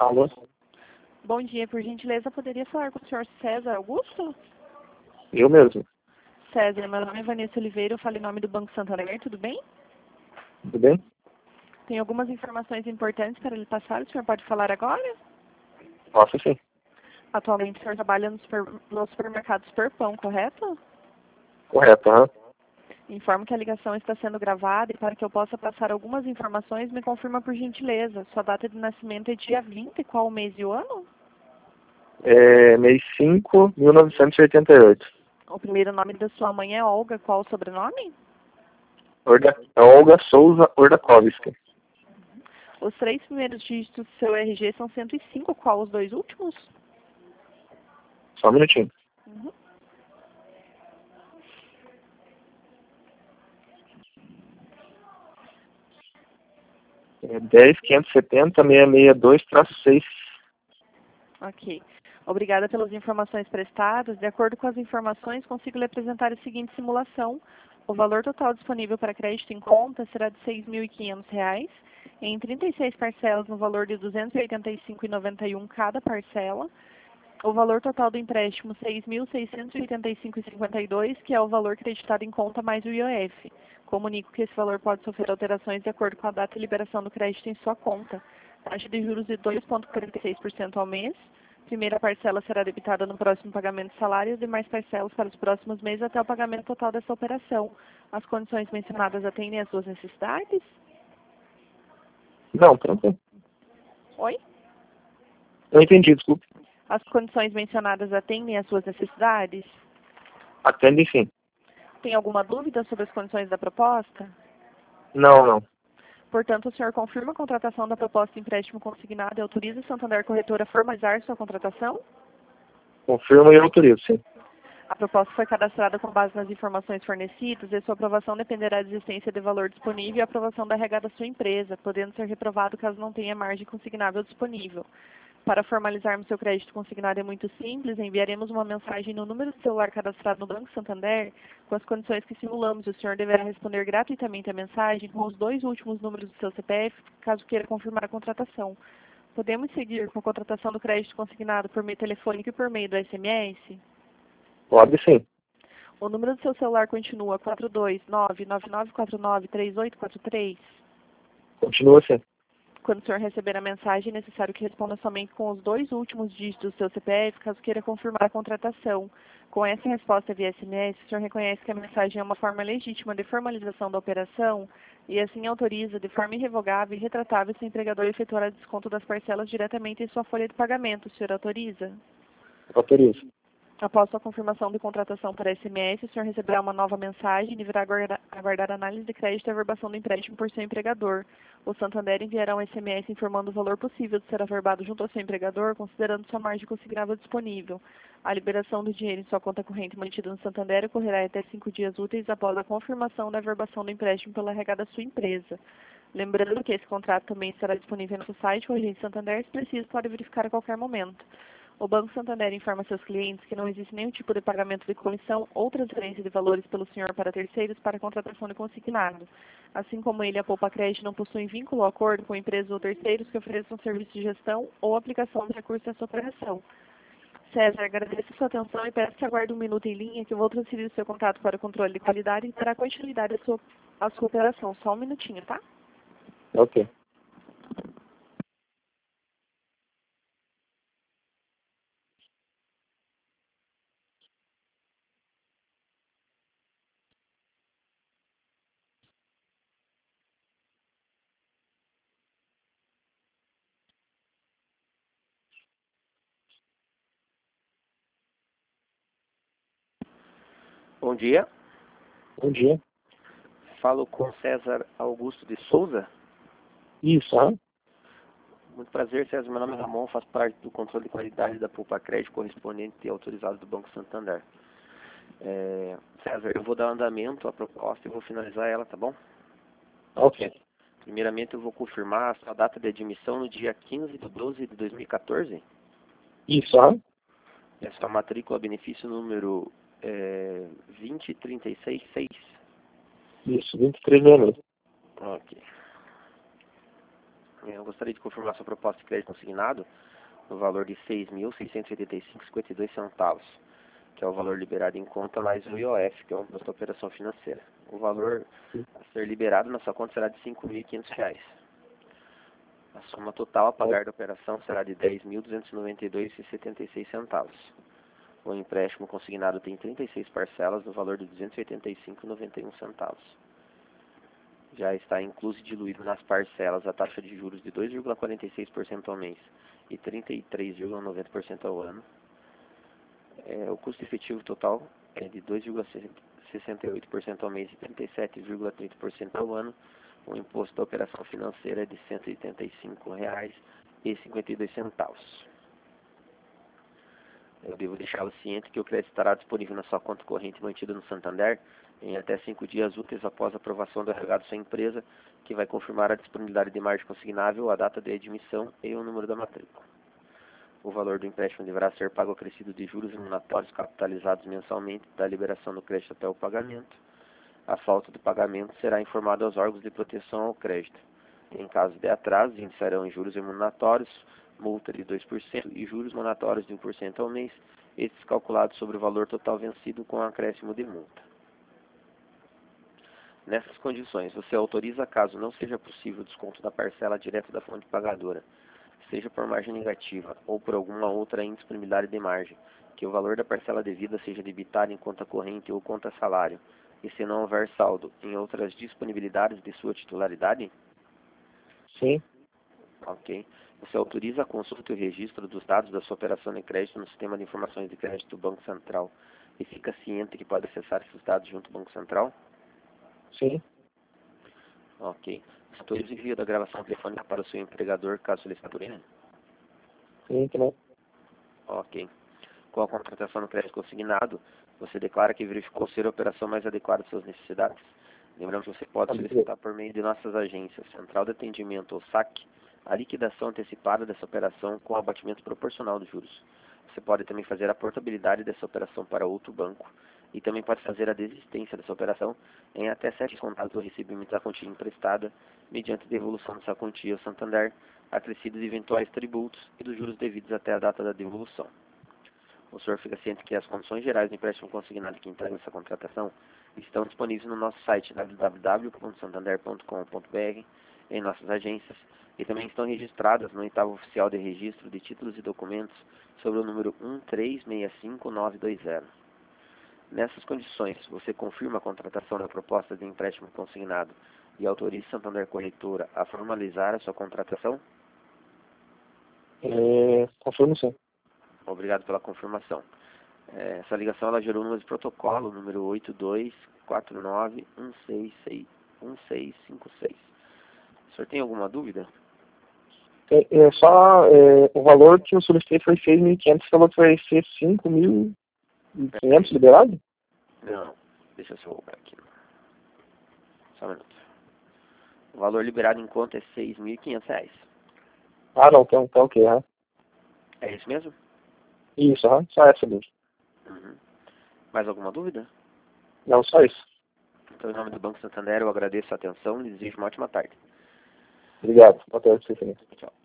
Alô? Bom dia, por gentileza, poderia falar com o senhor César Augusto? Eu mesmo. César, meu nome é Vanessa Oliveira, eu falo em nome do Banco Santander, tudo bem? Tudo bem? Tem algumas informações importantes para lhe passar, o senhor pode falar agora? Posso sim. Atualmente o senhor trabalha no supermercado Superpão, correto? Correto, aham. Informo que a ligação está sendo gravada e para que eu possa passar algumas informações, me confirma por gentileza. Sua data de nascimento é dia 20, qual o mês e o ano? Mês 5, 1988. O primeiro nome da sua mãe é Olga, qual o sobrenome? Olga Souza Ordakovski. Os 3 primeiros dígitos do seu RG são 105, qual os 2 últimos? Só um minutinho. Uhum. É 10.570.662-6. Ok. Obrigada pelas informações prestadas. De acordo com as informações, consigo lhe apresentar a seguinte simulação. O valor total disponível para crédito em conta será de R$ 6.500, em 36 parcelas no valor de R$ 285,91 cada parcela. O valor total do empréstimo R$ 6.685,52, que é o valor creditado em conta mais o IOF. Comunico que esse valor pode sofrer alterações de acordo com a data de liberação do crédito em sua conta. Taxa de juros de 2,46% ao mês. Primeira parcela será debitada no próximo pagamento de salário e demais parcelas para os próximos meses até o pagamento total dessa operação. As condições mencionadas atendem às suas necessidades? Não, tranquilo. Oi? Não entendi, desculpe. As condições mencionadas atendem às suas necessidades? Atende sim. Tem alguma dúvida sobre as condições da proposta? Não. Portanto, o senhor confirma a contratação da proposta de empréstimo consignado e autoriza a Santander Corretora a formalizar sua contratação? Confirmo e autorizo, sim. A proposta foi cadastrada com base nas informações fornecidas e sua aprovação dependerá da existência de valor disponível e a aprovação da RH da sua empresa, podendo ser reprovado caso não tenha margem consignável disponível. Para formalizarmos seu crédito consignado é muito simples, enviaremos uma mensagem no número de celular cadastrado no Banco Santander com as condições que simulamos. O senhor deverá responder gratuitamente a mensagem com os 2 últimos números do seu CPF, caso queira confirmar a contratação. Podemos seguir com a contratação do crédito consignado por meio telefônico e por meio do SMS? Pode sim. O número do seu celular continua 429-9949-3843. Continua sim. Quando o senhor receber a mensagem, é necessário que responda somente com os 2 últimos dígitos do seu CPF, caso queira confirmar a contratação. Com essa resposta via SMS, o senhor reconhece que a mensagem é uma forma legítima de formalização da operação e assim autoriza, de forma irrevogável e retratável, seu empregador efetuar o desconto das parcelas diretamente em sua folha de pagamento. O senhor autoriza? Autorizo. Após sua confirmação de contratação por SMS, o senhor receberá uma nova mensagem e deverá aguardar análise de crédito e averbação do empréstimo por seu empregador. O Santander enviará um SMS informando o valor possível de ser averbado junto ao seu empregador, considerando sua margem consignável disponível. A liberação do dinheiro em sua conta corrente mantida no Santander ocorrerá até 5 dias úteis após a confirmação da averbação do empréstimo pela RH da sua empresa. Lembrando que esse contrato também estará disponível no site ou agente Santander, se preciso, pode verificar a qualquer momento. O Banco Santander informa seus clientes que não existe nenhum tipo de pagamento de comissão ou transferência de valores pelo senhor para terceiros para a contratação de consignado. Assim como ele, a Poupa Crédito não possui vínculo ou acordo com empresas ou terceiros que ofereçam serviço de gestão ou aplicação de recursos à sua operação. César, agradeço a sua atenção e peço que aguarde 1 minuto em linha que eu vou transferir o seu contato para o controle de qualidade e dará continuidade à sua operação. Só 1 minutinho, tá? Ok. Bom dia, Bom dia. falo com César Augusto de Souza. Isso, aham. Muito prazer, César. Meu nome é Ramon, faço parte do controle de qualidade da Poupa Crédito, correspondente e autorizado do Banco Santander. César, eu vou dar andamento à proposta e vou finalizar ela, tá bom? Ok. Primeiramente, eu vou confirmar a sua data de admissão no dia 15 de 12 de 2014. Isso, aham. E a sua matrícula benefício número 20366. Isso, 23 de janeiro. Ok. Eu gostaria de confirmar sua proposta de crédito consignado no valor de R$ 6.685,52, que é o valor liberado em conta mais o IOF, que é o imposto da operação financeira. O valor a ser liberado na sua conta será de R$ 5.500. A soma total a pagar da operação será de R$ 10.292,76. O empréstimo consignado tem 36 parcelas no valor de R$ 285,91. Já está incluso e diluído nas parcelas a taxa de juros de 2,46% ao mês e 33,90% ao ano. O custo efetivo total é de 2,68% ao mês e 37,30% ao ano. O imposto da operação financeira é de R$ 185,52. Eu devo deixá-lo ciente que o crédito estará disponível na sua conta corrente mantida no Santander em até 5 dias úteis após a aprovação do RH da sua empresa, que vai confirmar a disponibilidade de margem consignável, a data de admissão e o número da matrícula. O valor do empréstimo deverá ser pago acrescido de juros remuneratórios capitalizados mensalmente da liberação do crédito até o pagamento. A falta do pagamento será informada aos órgãos de proteção ao crédito. Em caso de atraso, iniciarão em juros remuneratórios, multa de 2% e juros moratórios de 1% ao mês, estes calculados sobre o valor total vencido com acréscimo de multa. Nessas condições, você autoriza, caso não seja possível o desconto da parcela direta da fonte pagadora, seja por margem negativa ou por alguma outra indisponibilidade de margem, que o valor da parcela devida seja debitado em conta corrente ou conta salário, e se não houver saldo em outras disponibilidades de sua titularidade? Sim. Ok. Você autoriza a consulta e o registro dos dados da sua operação de crédito no sistema de informações de crédito do Banco Central e fica ciente que pode acessar esses dados junto ao Banco Central? Sim. Ok. Você autoriza o envio da gravação telefônica para o seu empregador, caso solicitado por ele? Sim, também. Ok. Com a contratação no crédito consignado, você declara que verificou ser a operação mais adequada às suas necessidades. Lembramos que você pode solicitar por meio de nossas agências, Central de Atendimento ou SAC, a liquidação antecipada dessa operação com abatimento proporcional dos juros. Você pode também fazer a portabilidade dessa operação para outro banco e também pode fazer a desistência dessa operação em até 7 contados do recebimento da quantia emprestada, mediante devolução dessa quantia ao Santander, acrescidos de eventuais tributos e dos juros devidos até a data da devolução. O senhor fica ciente que as condições gerais do empréstimo consignado que integram essa contratação estão disponíveis no nosso site www.santander.com.br, em nossas agências, e também estão registradas no oitavo oficial de registro de títulos e documentos sobre o número 1365920. Nessas condições, você confirma a contratação da proposta de empréstimo consignado e autoriza Santander Corretora a formalizar a sua contratação? Confirmo sim. Obrigado pela confirmação. Essa ligação ela gerou um número de protocolo, número 82491656. O senhor tem alguma dúvida? O valor que eu solicitei foi 6.500, você falou que vai ser 5.500 liberado? Não, deixa eu só colocar aqui. Só um minuto. O valor liberado em conta é R$ 6.500. Ah, não, então ok, né? É isso mesmo? Isso, só essa mesmo. Uhum. Mais alguma dúvida? Não, só isso. Então, em nome do Banco Santander, eu agradeço a atenção e desejo uma ótima tarde. Obrigado. Boa tarde, Cecília. Tchau.